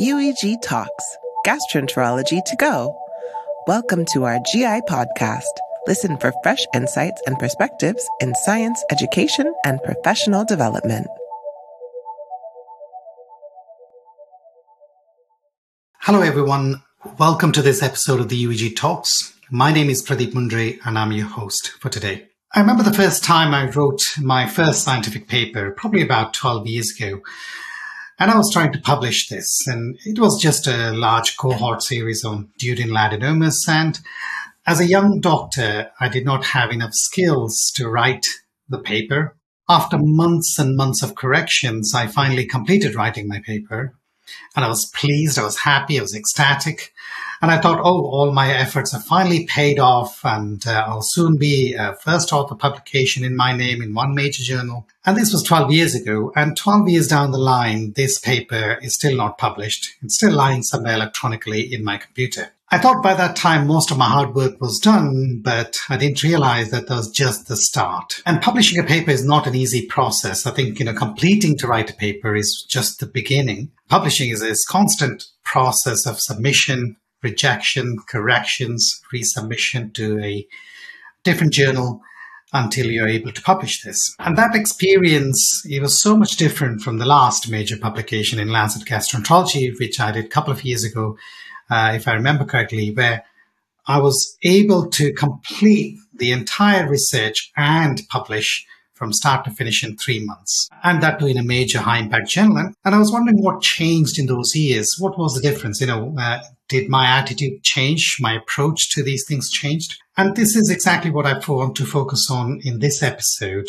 UEG Talks, Gastroenterology to Go. Welcome to our GI podcast. Listen for fresh insights and perspectives in science, education, and professional development. Hello, everyone. Welcome to this episode of the UEG Talks. My name is Pradeep Mundre, and I'm your host for today. I remember the first time I wrote my first scientific paper, probably about 12 years ago. And I was trying to publish this, and it was just a large cohort series on duodenal adenomas. And as a young doctor, I did not have enough skills to write the paper. After months and months of corrections, I finally completed writing my paper. And I was pleased, I was happy, I was ecstatic. And I thought, all my efforts have finally paid off, and I'll soon be a first author publication in my name in one major journal. And this was 12 years ago. And 12 years down the line, this paper is still not published. It's still lying somewhere electronically in my computer. I thought by that time most of my hard work was done, but I didn't realize that was just the start. And publishing a paper is not an easy process. I think, completing to write a paper is just the beginning. Publishing is a constant process of submission, rejection, corrections, resubmission to a different journal until you're able to publish this. And that experience, it was so much different from the last major publication in Lancet Gastroenterology, which I did a couple of years ago, if I remember correctly, where I was able to complete the entire research and publish from start to finish in 3 months. And that too in a major high-impact journal. And I was wondering what changed in those years. What was the difference? Did my attitude change? My approach to these things changed? And this is exactly what I want to focus on in this episode.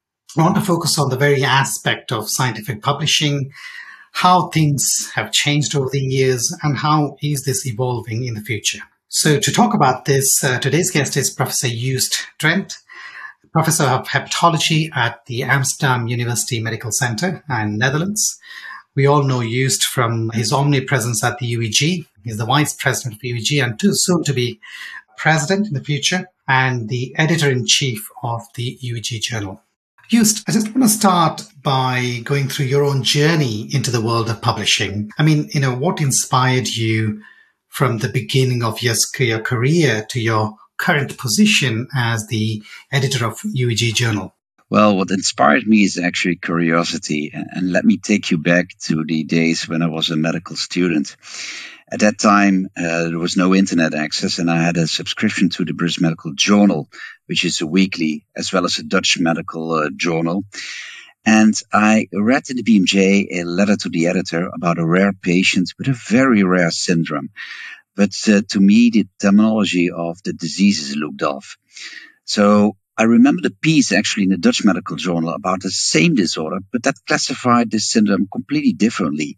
I want to focus on the very aspect of scientific publishing, how things have changed over the years, and how is this evolving in the future. So to talk about this, today's guest is Professor Joost Drent, Professor of Hepatology at the Amsterdam University Medical Center in Netherlands. We all know Joost from his omnipresence at the UEG. He's the Vice President of UEG and soon to be President in the future, and the Editor-in-Chief of the UEG Journal. Joost, I just want to start by going through your own journey into the world of publishing. I mean, what inspired you from the beginning of your career to your current position as the editor of UEG Journal? Well, what inspired me is actually curiosity. And let me take you back to the days when I was a medical student. At that time, there was no internet access, and I had a subscription to the British Medical Journal, which is a weekly, as well as a Dutch medical journal. And I read in the BMJ a letter to the editor about a rare patient with a very rare syndrome. But to me, the terminology of the diseases looked off. So I remember the piece actually in the Dutch Medical Journal about the same disorder, but that classified this syndrome completely differently.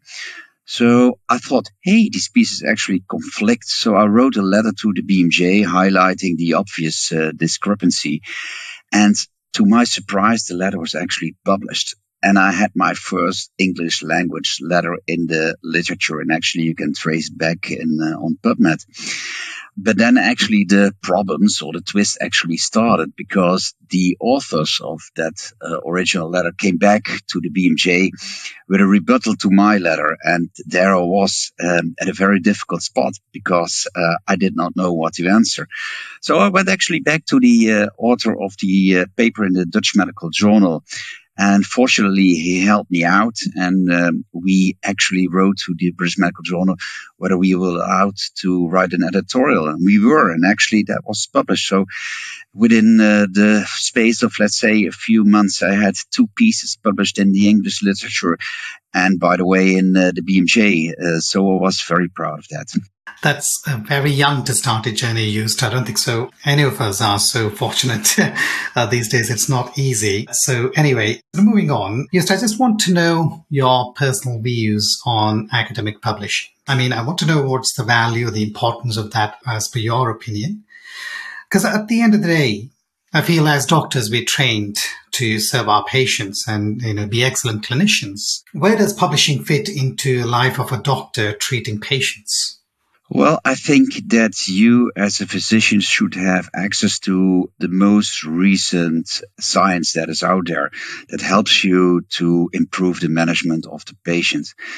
So I thought, hey, these pieces actually conflict. So I wrote a letter to the BMJ highlighting the obvious discrepancy. And to my surprise, the letter was actually published. And I had my first English language letter in the literature, and actually you can trace back on PubMed. But then actually the problems or the twist actually started, because the authors of that original letter came back to the BMJ with a rebuttal to my letter. And there I was at a very difficult spot, because I did not know what to answer. So I went actually back to the author of the paper in the Dutch Medical Journal. And fortunately, he helped me out, and we actually wrote to the British Medical Journal whether we were allowed to write an editorial. And we were, and actually that was published. So within the space of, let's say, a few months, I had 2 pieces published in the English literature, and by the way, in the BMJ. So I was very proud of that. That's very young to start a journey, Joost. I don't think so any of us are so fortunate these days. It's not easy. So anyway, moving on, Joost, I just want to know your personal views on academic publishing. I mean, I want to know what's the value, the importance of that as per your opinion. Because at the end of the day, I feel as doctors, we're trained to serve our patients and, be excellent clinicians. Where does publishing fit into the life of a doctor treating patients? Well, I think that you as a physician should have access to the most recent science that is out there that helps you to improve the management of the patient.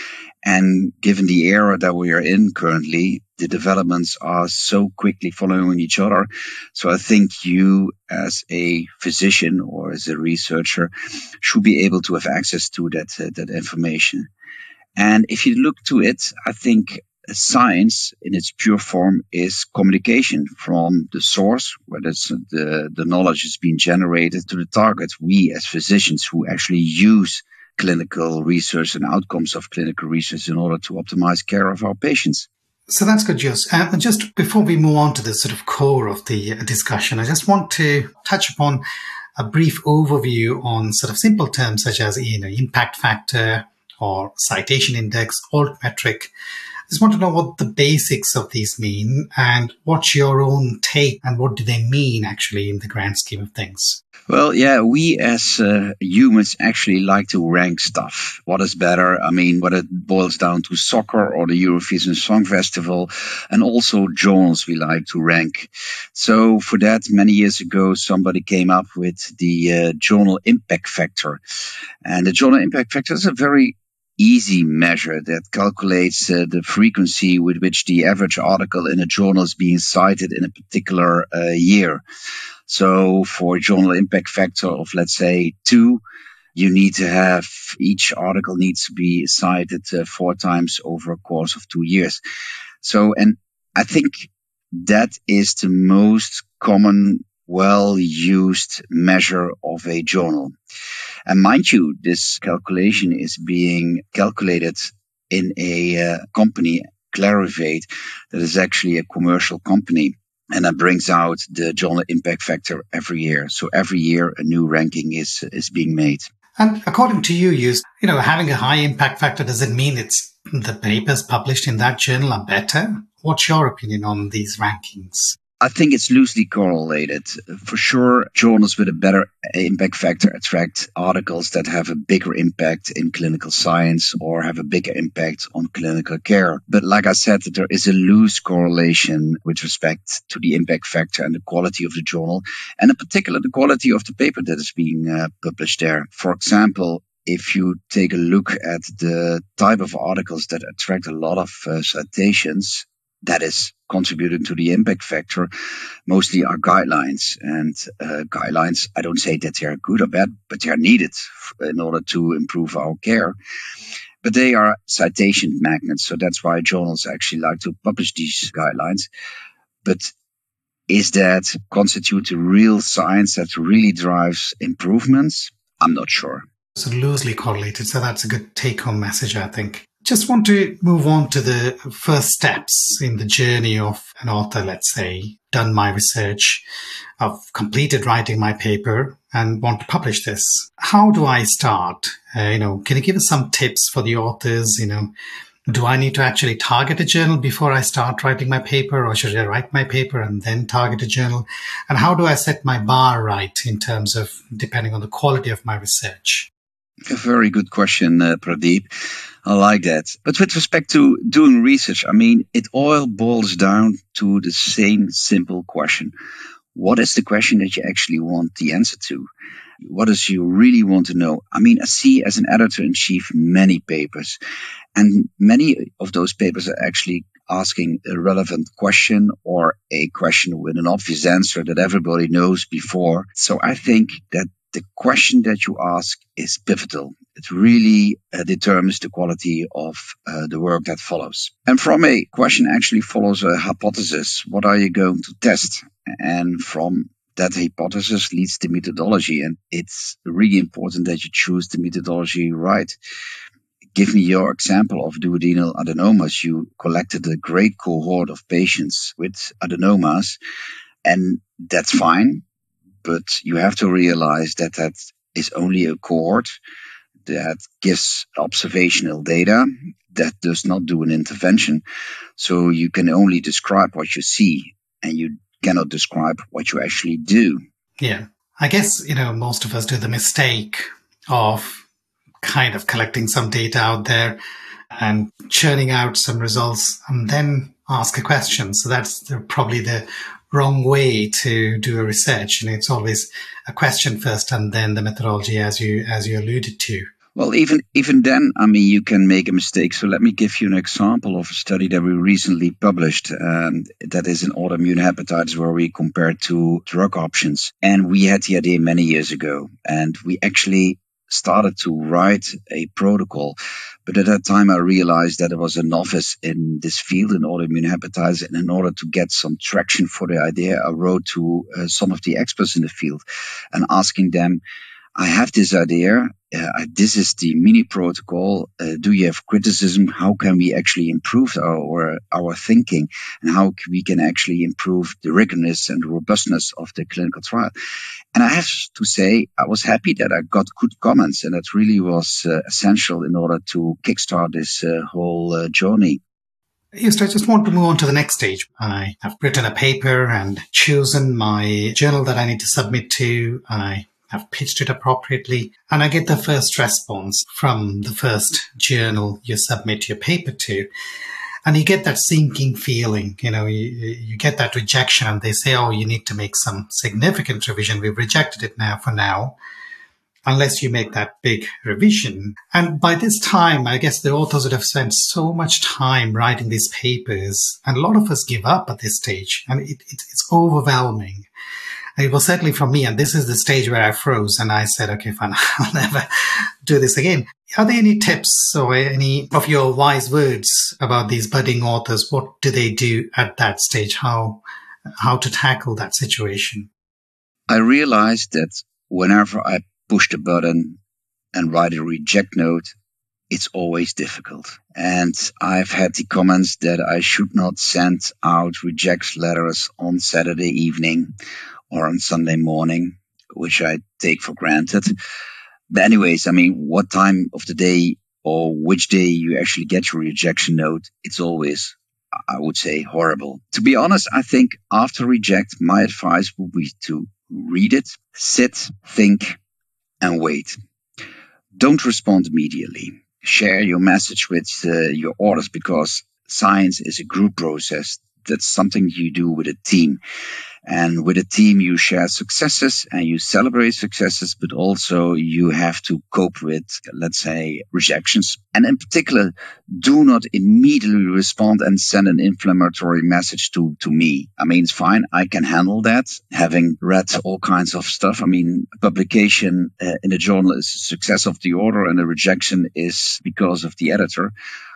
And given the era that we are in currently, the developments are so quickly following each other. So I think you as a physician or as a researcher should be able to have access to that information. And if you look to it, I think science in its pure form is communication from the source, where the knowledge is being generated, to the target. We as physicians who actually use clinical research and outcomes of clinical research in order to optimize care of our patients. So that's good, Jos. Just before we move on to the sort of core of the discussion, I just want to touch upon a brief overview on sort of simple terms such as, impact factor or citation index, altmetric. I just want to know what the basics of these mean and what's your own take and what do they mean actually in the grand scheme of things? Well, yeah, we as humans actually like to rank stuff. What is better? I mean, whether it boils down to soccer or the Eurovision Song Festival, and also journals we like to rank. So for that, many years ago, somebody came up with the journal impact factor. And the journal impact factor is a very easy measure that calculates the frequency with which the average article in a journal is being cited in a particular year. So for a journal impact factor of, let's say, 2, you need to have each article needs to be cited 4 times over a course of 2 years. So, and I think that is the most common, well-used measure of a journal. And mind you, this calculation is being calculated in a company, Clarivate, that is actually a commercial company. And that brings out the journal impact factor every year. So every year a new ranking is being made. And according to you, having a high impact factor, does it mean it's the papers published in that journal are better? What's your opinion on these rankings? I think it's loosely correlated. For sure, journals with a better impact factor attract articles that have a bigger impact in clinical science or have a bigger impact on clinical care. But like I said, there is a loose correlation with respect to the impact factor and the quality of the journal, and in particular the quality of the paper that is being published there. For example, if you take a look at the type of articles that attract a lot of citations, that is contributing to the impact factor, mostly are guidelines. And guidelines, I don't say that they are good or bad, but they are needed in order to improve our care. But they are citation magnets, so that's why journals actually like to publish these guidelines. But is that constitute the real science that really drives improvements? I'm not sure. So loosely correlated, so that's a good take-home message, I think. Just want to move on to the first steps in the journey of an author, let's say, done my research, I've completed writing my paper and want to publish this. How do I start? Can you give us some tips for the authors? Do I need to actually target a journal before I start writing my paper, or should I write my paper and then target a journal? And how do I set my bar right in terms of depending on the quality of my research? A very good question, Pradeep. I like that. But with respect to doing research, it all boils down to the same simple question. What is the question that you actually want the answer to? What does you really want to know? I see as an editor-in-chief many papers, and many of those papers are actually asking a relevant question or a question with an obvious answer that everybody knows before. So I think that the question that you ask is pivotal. It really determines the quality of the work that follows. And from a question actually follows a hypothesis. What are you going to test? And from that hypothesis leads to methodology. And it's really important that you choose the methodology right. Give me your example of duodenal adenomas. You collected a great cohort of patients with adenomas, and that's fine. But you have to realize that that is only a cohort that gives observational data that does not do an intervention. So you can only describe what you see, and you cannot describe what you actually do. Yeah. I guess, most of us do the mistake of kind of collecting some data out there and churning out some results and then ask a question. So that's probably the wrong way to do a research. And it's always a question first and then the methodology as you alluded to. Well, even then, I mean, you can make a mistake. So let me give you an example of a study that we recently published. That is in autoimmune hepatitis, where we compared two drug options. And we had the idea many years ago, and we actually started to write a protocol. But at that time, I realized that I was a novice in this field in autoimmune hepatitis. And in order to get some traction for the idea, I wrote to some of the experts in the field and asking them, I have this idea. This is the mini protocol. Do you have criticism? How can we actually improve our thinking, and how we can actually improve the rigorousness and robustness of the clinical trial? And I have to say, I was happy that I got good comments, and that really was essential in order to kickstart this whole journey. Yes, I just want to move on to the next stage. I have written a paper and chosen my journal that I need to submit to. I have pitched it appropriately, and I get the first response from the first journal you submit your paper to. And you get that sinking feeling, you get that rejection, and they say, oh, you need to make some significant revision. We've rejected it now for now, unless you make that big revision. And by this time, I guess the authors would have spent so much time writing these papers, and a lot of us give up at this stage, and it's overwhelming. It was certainly from me, and this is the stage where I froze and I said, okay, fine, I'll never do this again. Are there any tips or any of your wise words about these budding authors? What do they do at that stage? How to tackle that situation? I realized that whenever I push the button and write a reject note, it's always difficult. And I've had the comments that I should not send out reject letters on Saturday evening or on Sunday morning, which I take for granted. But anyways, I mean, what time of the day or which day you actually get your rejection note, it's always, I would say, horrible. To be honest, I think after reject, my advice would be to read it, sit, think, and wait. Don't respond immediately. Share your message with your authors, because science is a group process. That's something you do with a team. And with a team, you share successes and you celebrate successes, but also you have to cope with, let's say, rejections. And in particular, do not immediately respond and send an inflammatory message to me. I mean, it's fine. I can handle that, having read all kinds of stuff. I mean, publication in a journal is a success of the author, and a rejection is because of the editor.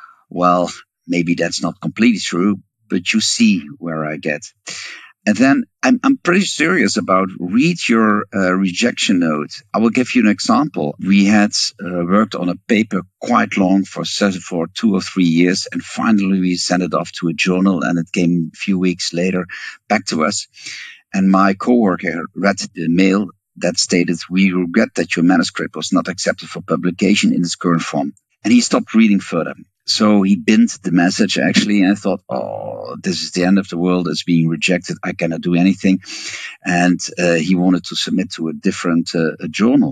Well, maybe that's not completely true, but you see where I get. And then I'm pretty serious about read your rejection note. I will give you an example. We had worked on a paper quite long for 2 or 3 years, and finally we sent it off to a journal, and it came a few weeks later back to us. And my coworker read the mail that stated, "We regret that your manuscript was not accepted for publication in its current form." And he stopped reading further. So he binned the message, actually, and I thought, oh, this is the end of the world. It's being rejected. I cannot do anything. And he wanted to submit to a different journal.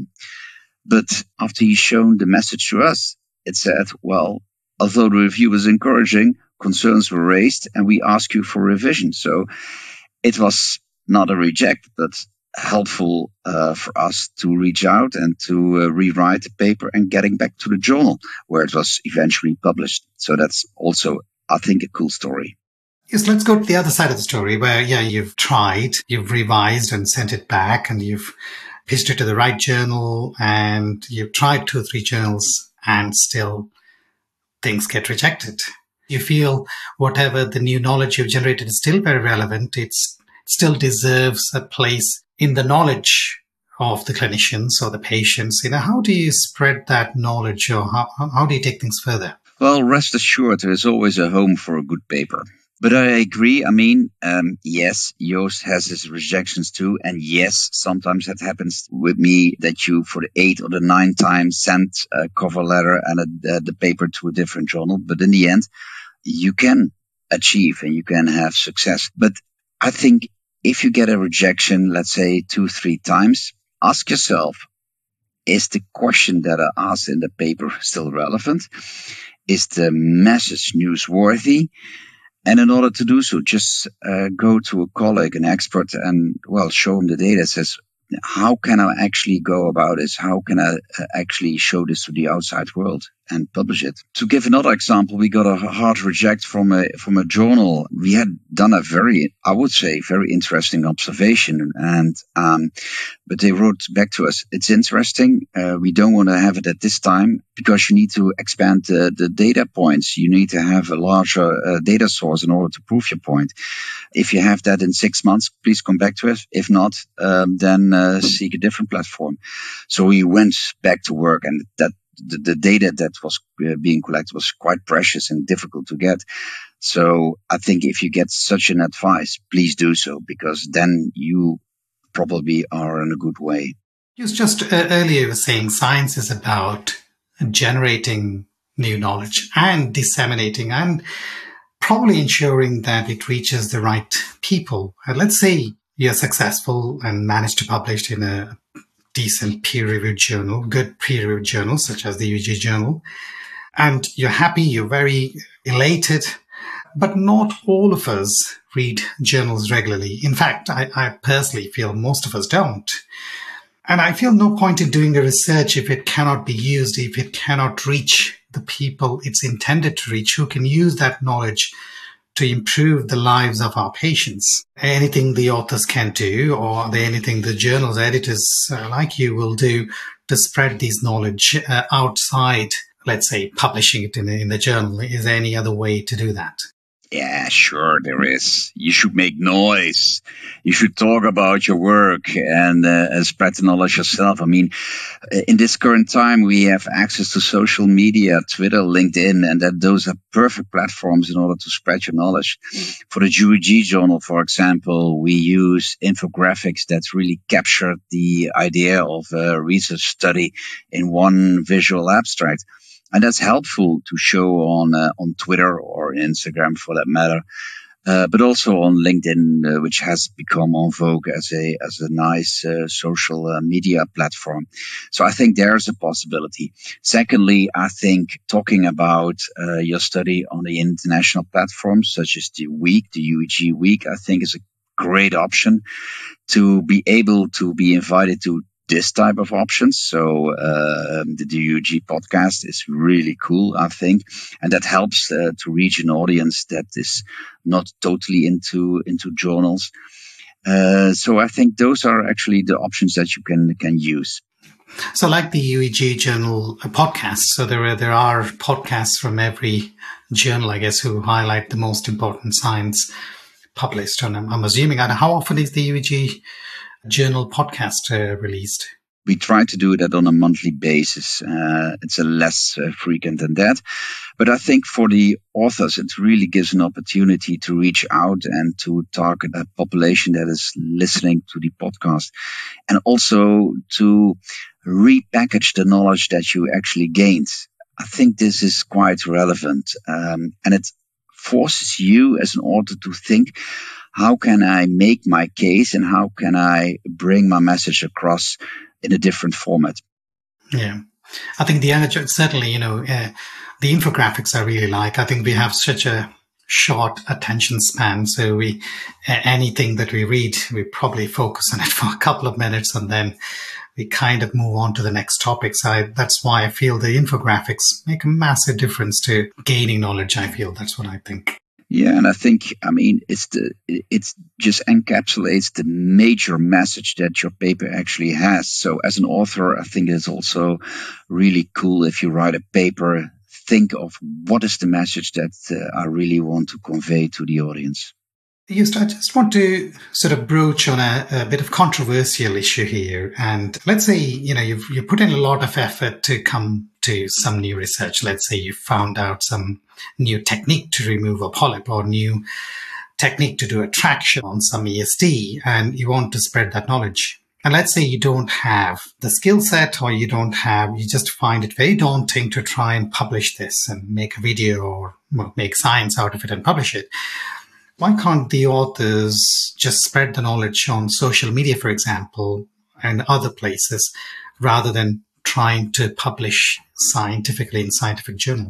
But after he shown the message to us, it said, well, although the review was encouraging, concerns were raised, and we ask you for revision. So it was not a reject, but helpful for us to reach out and to rewrite the paper and getting back to the journal where it was eventually published. So that's also, I think, a cool story. Yes, let's go to the other side of the story where, you've tried, you've revised and sent it back, and you've pitched it to the right journal, and you've tried 2 or 3 journals, and still things get rejected. You feel whatever the new knowledge you've generated is still very relevant. It still deserves a place in the knowledge of the clinicians or the patients. How do you spread that knowledge, or how do you take things further? Well, rest assured, there is always a home for a good paper. But I agree. I mean, yes, Joost has his rejections too. And yes, sometimes that happens with me, that you for the 8th or the 9th time send a cover letter and the paper to a different journal. But in the end, you can achieve and you can have success. But I think if you get a rejection, let's say 2, 3 times, ask yourself, is the question that I asked in the paper still relevant? Is the message newsworthy? And in order to do so, just go to a colleague, an expert, and, show him the data. Says, how can I actually go about this? How can I actually show this to the outside world and publish it? To give another example, we got a hard reject from a journal. We had done a very interesting observation, and but they wrote back to us, it's interesting. We don't want to have it at this time because you need to expand the data points. You need to have a larger data source in order to prove your point. If you have that in 6 months, please come back to us. If not, then seek a different platform. So we went back to work, and that the data that was being collected was quite precious and difficult to get. So I think if you get such an advice, please do so, because then you probably are in a good way. You just earlier were saying science is about generating new knowledge and disseminating and probably ensuring that it reaches the right people. Let's say you're successful and manage to publish in a decent peer-reviewed journal, good peer-reviewed journal, such as the UEG journal, and you're happy, you're very elated, but not all of us read journals regularly. In fact, I personally feel most of us don't. And I feel no point in doing the research if it cannot be used, if it cannot reach the people it's intended to reach, who can use that knowledge to improve the lives of our patients. Anything the authors can do, or anything the journal's editors like you will do to spread this knowledge outside, let's say, publishing it in the journal. Is there any other way to do that? Yeah, sure, there is. You should make noise. You should talk about your work and spread the knowledge yourself. I mean, in this current time, we have access to social media, Twitter, LinkedIn, and those are perfect platforms in order to spread your knowledge. For the UEG journal, for example, we use infographics that really capture the idea of a research study in one visual abstract. And that's helpful to show on Twitter or Instagram, for that matter, but also on LinkedIn, which has become en vogue as a nice social media platform. So I think there's a possibility. Secondly, I think talking about your study on the international platforms, such as the UEG Week, I think is a great option to be able to be invited to this type of options. So the UEG podcast is really cool, I think, and that helps to reach an audience that is not totally into journals. So I think those are actually the options that you can use. So, like the UEG journal podcast, so there are podcasts from every journal, I guess, who highlight the most important science published. And I'm assuming, how often is the UEG journal podcast released? We try to do that on a monthly basis. It's a less frequent than that. But I think for the authors, it really gives an opportunity to reach out and to target a population that is listening to the podcast, and also to repackage the knowledge that you actually gained. I think this is quite relevant. And it forces you as an author to think, how can I make my case and how can I bring my message across in a different format? Yeah, I think certainly, the infographics I really like. I think we have such a short attention span. So anything that we read, we probably focus on it for a couple of minutes and then we kind of move on to the next topic. So that's why I feel the infographics make a massive difference to gaining knowledge. I feel that's what I think. Yeah, and I think, it just encapsulates the major message that your paper actually has. So as an author, I think it's also really cool if you write a paper, think of what is the message that I really want to convey to the audience. Just, I just want to sort of broach on a bit of controversial issue here. And let's say, you put in a lot of effort to come to some new research. Let's say you found out some new technique to remove a polyp or new technique to do a traction on some ESD, and you want to spread that knowledge. And let's say you don't have the skill set, or you just find it very daunting to try and publish this and make a video or make science out of it and publish it. Why can't the authors just spread the knowledge on social media, for example, and other places, rather than trying to publish scientifically in scientific journals?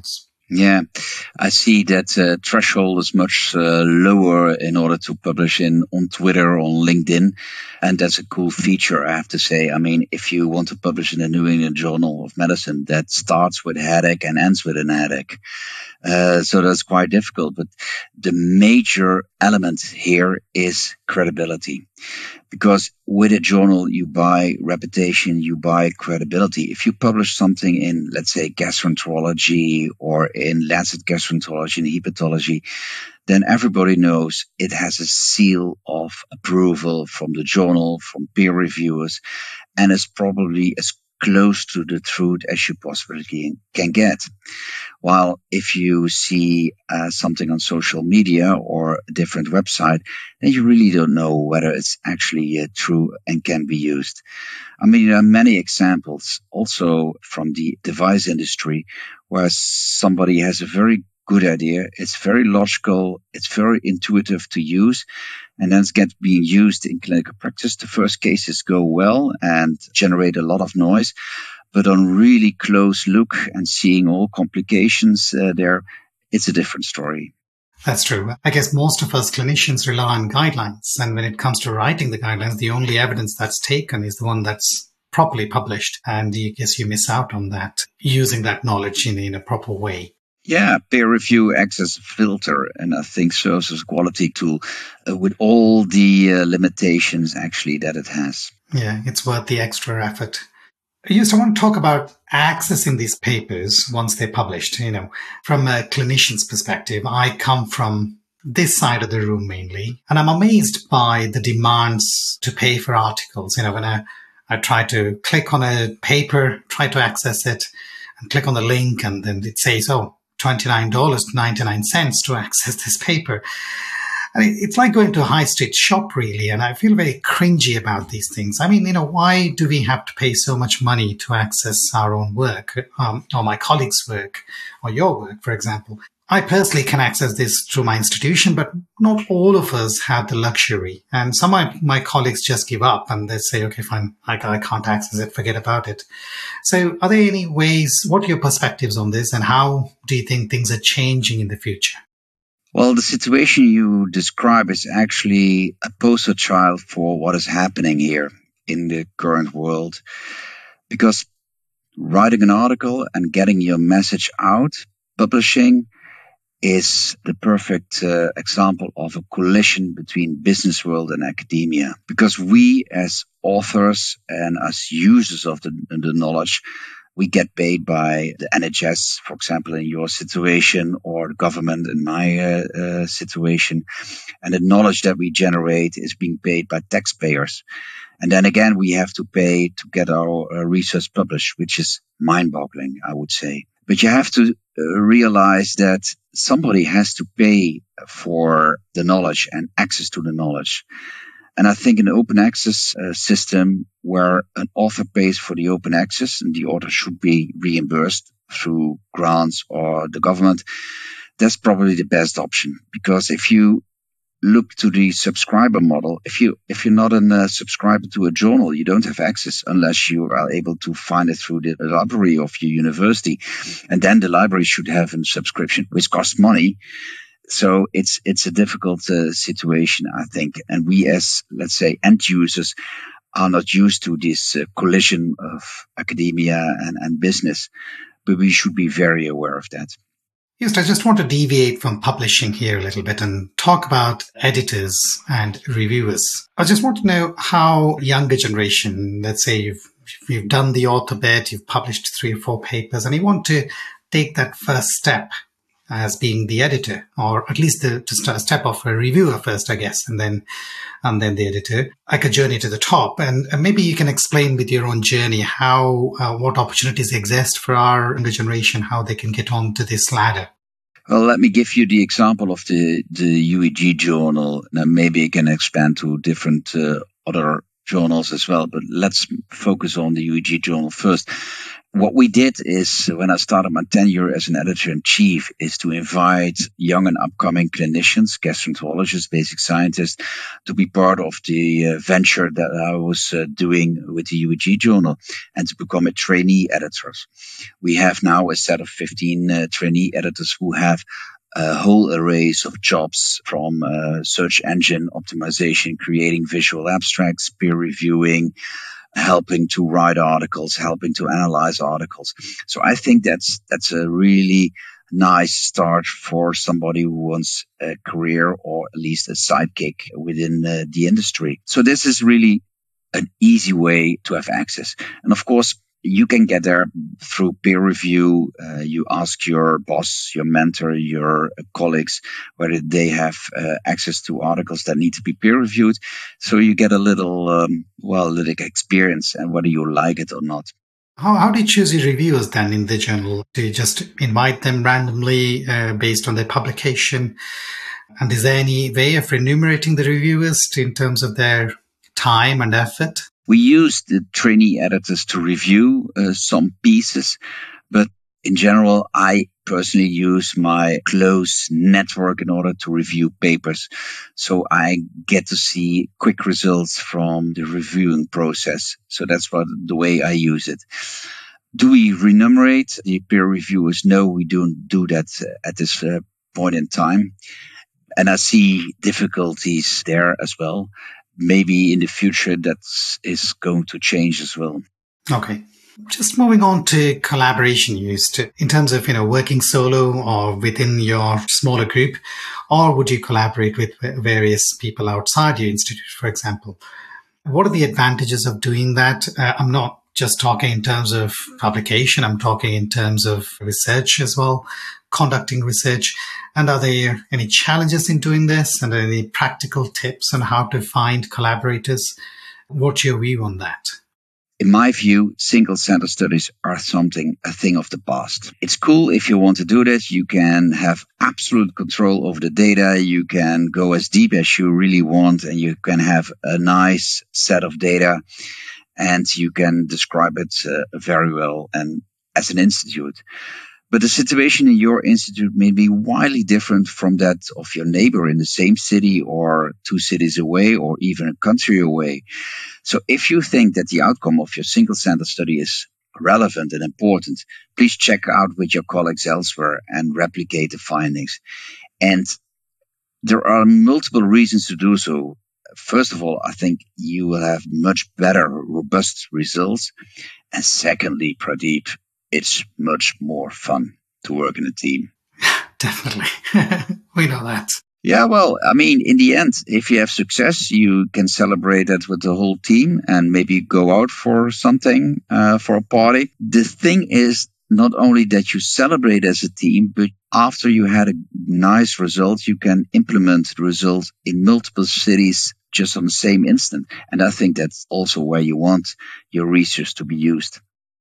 Yeah, I see that threshold is much lower in order to publish on Twitter, on LinkedIn. And that's a cool feature, I have to say. I mean, if you want to publish in the New England Journal of Medicine, that starts with a headache and ends with a headache. So that's quite difficult. But the major element here is credibility. Because with a journal, you buy reputation, you buy credibility. If you publish something in, let's say, gastroenterology or in Lancet Gastroenterology and Hepatology, then everybody knows it has a seal of approval from the journal, from peer reviewers, and is probably as close to the truth as you possibly can get. While if you see something on social media or a different website, then you really don't know whether it's actually true and can be used. I mean, there are many examples also from the device industry where somebody has a very good idea. It's very logical. It's very intuitive to use. And then it gets being used in clinical practice. The first cases go well and generate a lot of noise. But on really close look and seeing all complications there, it's a different story. That's true. I guess most of us clinicians rely on guidelines. And when it comes to writing the guidelines, the only evidence that's taken is the one that's properly published. And I guess you miss out on that, using that knowledge in a proper way. Yeah, peer review acts as a filter and I think serves as a quality tool with all the limitations actually that it has. Yeah, it's worth the extra effort. I want to talk about accessing these papers once they're published. From a clinician's perspective, I come from this side of the room mainly, and I'm amazed by the demands to pay for articles. When I try to click on a paper, try to access it, and click on the link, and then it says, $29.99 to access this paper. I mean, it's like going to a high street shop, really, and I feel very cringy about these things. I mean, why do we have to pay so much money to access our own work, or my colleagues' work, or your work, for example? I personally can access this through my institution, but not all of us have the luxury. And some of my colleagues just give up and they say, okay, fine, I can't access it, forget about it. So are there any ways, what are your perspectives on this, and how do you think things are changing in the future? Well, the situation you describe is actually a poster child for what is happening here in the current world. Because writing an article and getting your message out, publishing, is the perfect example of a collision between business world and academia. Because we as authors and as users of the knowledge, we get paid by the NHS, for example, in your situation, or the government in my situation. And the knowledge that we generate is being paid by taxpayers. And then again, we have to pay to get our research published, which is mind-boggling, I would say. But you have to realize that somebody has to pay for the knowledge and access to the knowledge. And I think an open access system where an author pays for the open access and the author should be reimbursed through grants or the government, that's probably the best option. Because if you look to the subscriber model, if you're not a subscriber to a journal, you don't have access unless you are able to find it through the library of your university. And then the library should have a subscription, which costs money. So it's a difficult situation, I think. And we as, let's say, end users are not used to this collision of academia and business, but we should be very aware of that. Yes, I just want to deviate from publishing here a little bit and talk about editors and reviewers. I just want to know how younger generation, let's say you've done the author bit, you've published 3 or 4 papers, and you want to take that first step as being the editor, or at least to step off a reviewer first, I guess, and then the editor, like a journey to the top. And maybe you can explain with your own journey how what opportunities exist for our younger generation, how they can get onto this ladder. Well, let me give you the example of the UEG journal. Now, maybe I can expand to different other journals as well, but let's focus on the UEG journal first. What we did is, when I started my tenure as an editor-in-chief, is to invite young and upcoming clinicians, gastroenterologists, basic scientists, to be part of the venture that I was doing with the UEG journal and to become a trainee editor. We have now a set of 15 trainee editors who have a whole array of jobs, from search engine optimization, creating visual abstracts, peer reviewing, helping to write articles, helping to analyze articles. So I think that's a really nice start for somebody who wants a career or at least a sidekick within the industry. So this is really an easy way to have access. And of course, you can get there through peer review. You ask your boss, your mentor, your colleagues whether they have access to articles that need to be peer reviewed. So you get a little experience, and whether you like it or not. How do you choose your reviewers then in the journal? Do you just invite them randomly based on their publication? And is there any way of remunerating the reviewers in terms of their time and effort? We use the trainee editors to review some pieces, but in general, I personally use my close network in order to review papers. So I get to see quick results from the reviewing process. So that's the way I use it. Do we remunerate the peer reviewers? No, we don't do that at this point in time. And I see difficulties there as well. Maybe in the future that is going to change as well. Okay. Just moving on to collaboration used in terms of, working solo or within your smaller group, or would you collaborate with various people outside your institute, for example? What are the advantages of doing that? I'm not just talking in terms of publication. I'm talking in terms of research as well, conducting research. And are there any challenges in doing this, and any practical tips on how to find collaborators? What's your view on that? In my view, single center studies are a thing of the past. It's cool if you want to do this. You can have absolute control over the data. You can go as deep as you really want, and you can have a nice set of data, and you can describe it very well and as an institute. But the situation in your institute may be widely different from that of your neighbor in the same city or 2 cities away or even a country away. So if you think that the outcome of your single center study is relevant and important, please check out with your colleagues elsewhere and replicate the findings. And there are multiple reasons to do so. First of all, I think you will have much better, robust results. And secondly, Pradeep, it's much more fun to work in a team. Definitely. We know that. Yeah, well, I mean, in the end, if you have success, you can celebrate that with the whole team and maybe go out for something, for a party. The thing is not only that you celebrate as a team, but after you had a nice result, you can implement the result in multiple cities just on the same instant. And I think that's also where you want your research to be used.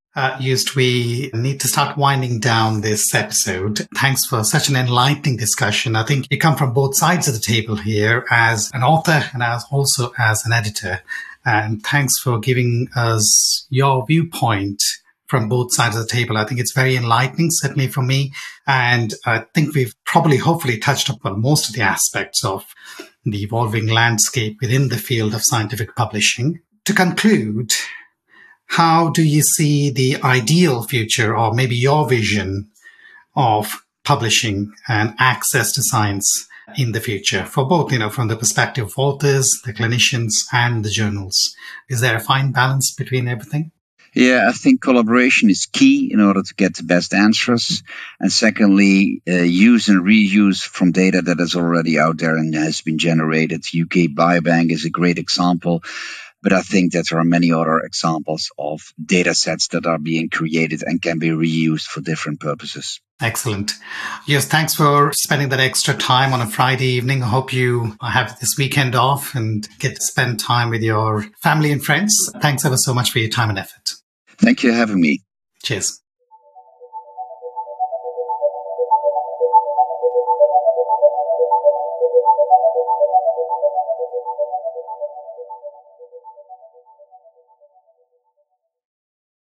We need to start winding down this episode. Thanks for such an enlightening discussion. I think you come from both sides of the table here as an author and also as an editor. And thanks for giving us your viewpoint from both sides of the table. I think it's very enlightening, certainly for me. And I think we've hopefully touched upon most of the aspects of the evolving landscape within the field of scientific publishing. To conclude, how do you see the ideal future, or maybe your vision of publishing and access to science in the future for both, from the perspective of authors, the clinicians, and the journals? Is there a fine balance between everything? Yeah, I think collaboration is key in order to get the best answers. And secondly, use and reuse from data that is already out there and has been generated. UK Biobank is a great example. But I think that there are many other examples of data sets that are being created and can be reused for different purposes. Excellent. Yes, thanks for spending that extra time on a Friday evening. I hope you have this weekend off and get to spend time with your family and friends. Thanks ever so much for your time and effort. Thank you for having me. Cheers.